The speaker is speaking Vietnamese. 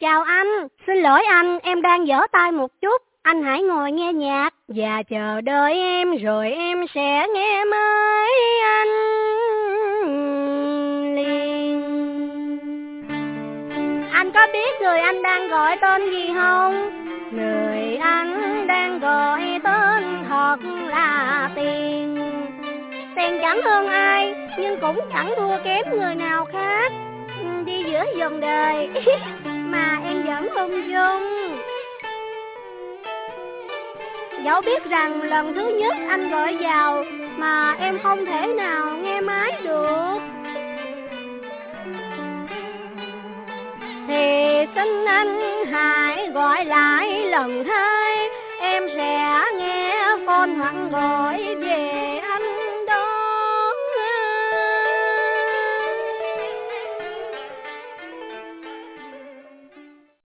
Chào anh, xin lỗi anh, em đang dở tay một chút. Anh hãy ngồi nghe nhạc và chờ đợi em rồi em sẽ nghe máy anh liền. Anh có biết người anh đang gọi tên gì không? Người anh đang gọi tên thật là Tiền. Tiền chẳng hơn ai, nhưng cũng chẳng thua kém người nào khác. Đi giữa dòng đời mà em vẫn ung dung. Dẫu biết rằng lần thứ nhất anh gọi vào mà em không thể nào nghe máy được, thì xin anh hãy gọi lại lần hai. Em sẽ nghe phone hoặc gọi về